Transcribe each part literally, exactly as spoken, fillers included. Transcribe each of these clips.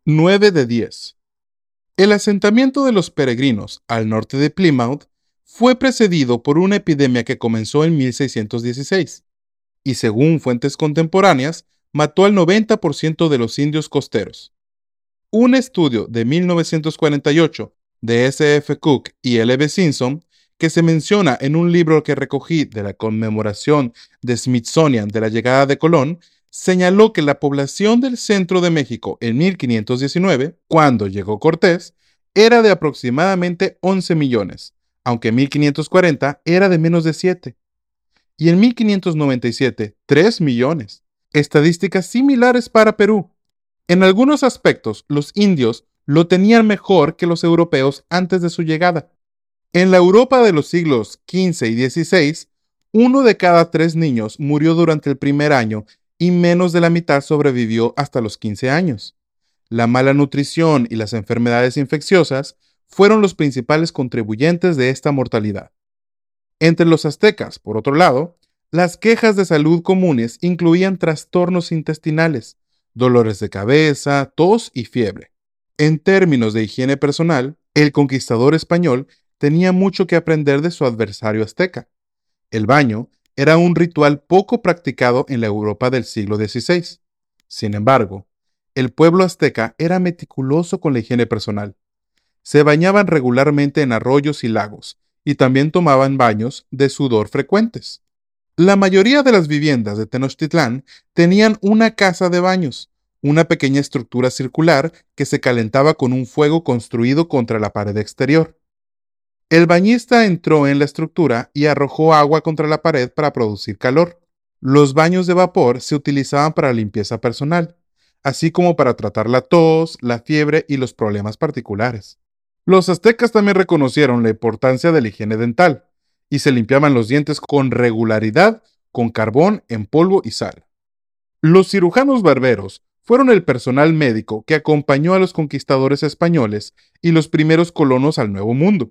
nueve de diez. El asentamiento de los peregrinos al norte de Plymouth fue precedido por una epidemia que comenzó en mil seiscientos dieciséis y, según fuentes contemporáneas, mató al noventa por ciento de los indios costeros. Un estudio de mil novecientos cuarenta y ocho de S F Cook y L B Simpson, que se menciona en un libro que recogí de la conmemoración de Smithsonian de la llegada de Colón, señaló que la población del centro de México en mil quinientos diecinueve, cuando llegó Cortés, era de aproximadamente once millones, aunque en mil quinientos cuarenta era de menos de siete. Y en mil quinientos noventa y siete, tres millones. Estadísticas similares para Perú. En algunos aspectos, los indios lo tenían mejor que los europeos antes de su llegada. En la Europa de los siglos quince y dieciséis, uno de cada tres niños murió durante el primer año y menos de la mitad sobrevivió hasta los quince años. La mala nutrición y las enfermedades infecciosas fueron los principales contribuyentes de esta mortalidad. Entre los aztecas, por otro lado, las quejas de salud comunes incluían trastornos intestinales, dolores de cabeza, tos y fiebre. En términos de higiene personal, el conquistador español tenía mucho que aprender de su adversario azteca. El baño era un ritual poco practicado en la Europa del siglo dieciséis. Sin embargo, el pueblo azteca era meticuloso con la higiene personal. Se bañaban regularmente en arroyos y lagos, y también tomaban baños de sudor frecuentes. La mayoría de las viviendas de Tenochtitlán tenían una casa de baños, una pequeña estructura circular que se calentaba con un fuego construido contra la pared exterior. El bañista entró en la estructura y arrojó agua contra la pared para producir calor. Los baños de vapor se utilizaban para limpieza personal, así como para tratar la tos, la fiebre y los problemas particulares. Los aztecas también reconocieron la importancia de la higiene dental y se limpiaban los dientes con regularidad con carbón en polvo y sal. Los cirujanos barberos fueron el personal médico que acompañó a los conquistadores españoles y los primeros colonos al Nuevo Mundo.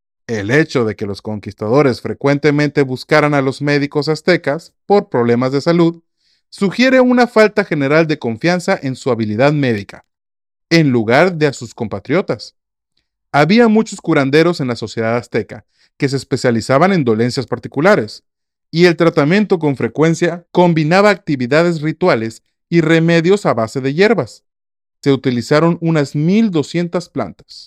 El hecho de que los conquistadores frecuentemente buscaran a los médicos aztecas por problemas de salud sugiere una falta general de confianza en su habilidad médica, en lugar de a sus compatriotas. Había muchos curanderos en la sociedad azteca que se especializaban en dolencias particulares, y el tratamiento con frecuencia combinaba actividades rituales y remedios a base de hierbas. Se utilizaron unas mil doscientas plantas.